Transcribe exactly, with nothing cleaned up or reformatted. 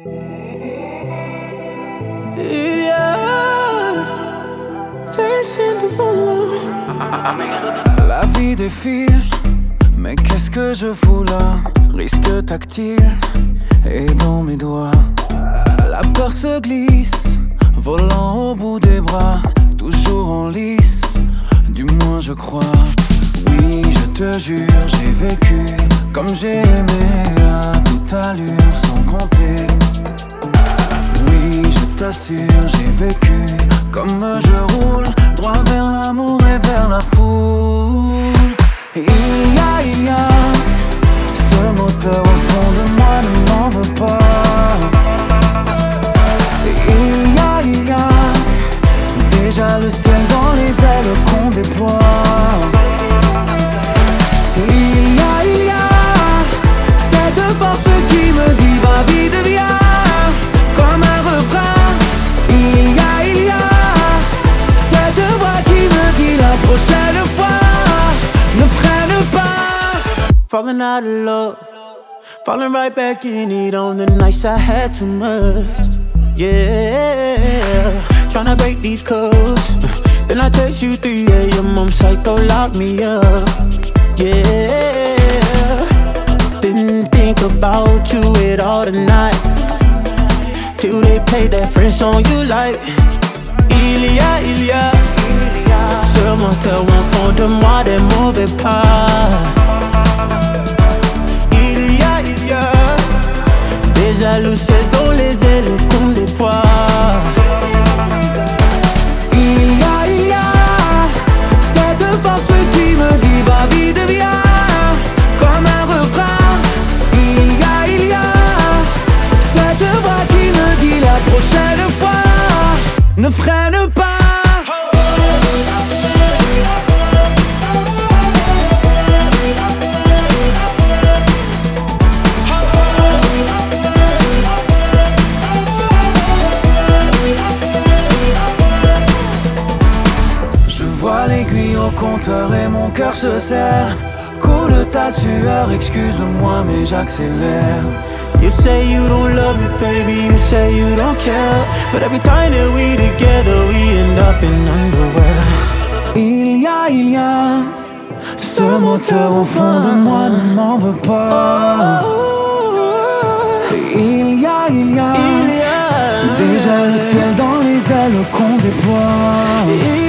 Il y a Jason Derulo. La vie défile, mais qu'est-ce que je fous là? Risque tactile et dans mes doigts. La peur se glisse, volant au bout des bras, toujours en lice, du moins je crois. Oui, je te jure, j'ai vécu comme j'ai aimé, à toute allure, sans compter. Oui, je t'assure, j'ai vécu comme je roule, droit vers l'amour et vers la foule. Et il y a, il y a ce moteur au fond de moi, ne m'en veux pas. Et il y a, il y a déjà le ciel dans les ailes qu'on déploie. Et il y a, il y a cette force qui me dit va vite, viens, comme un refrain. Il y a, il y a cette voix qui me dit la prochaine fois ne freine pas. Falling out of love, falling right back in it on the nights I had too much. Yeah, tryna break these codes. Then I text you three a m, I'm psycho, lock me up. Yeah, didn't think about you at all tonight, till they played that French song you like. Il y a, il y a ce moteur au fond de moi, des mauvais pas. Il y a, il y a déjà le ciel dans les ailes qu'on déploie. Il y a, il y a cette force qui me dit va vite, viens, comme un refrain. Il y a, il y a cette voix qui me dit la prochaine fois ne freine pas. Je vois l'aiguille au compteur et mon cœur se serre. Coule ta sueur, excuse-moi mais j'accélère. You say you don't love me, baby, you say you don't care, but every time that we together, we end up in underwear. Il y a, il y a ce moteur au fond de moi, ne m'en veux pas. Il y a, il y a Il y a déjà le ciel dans les ailes qu'on déploie.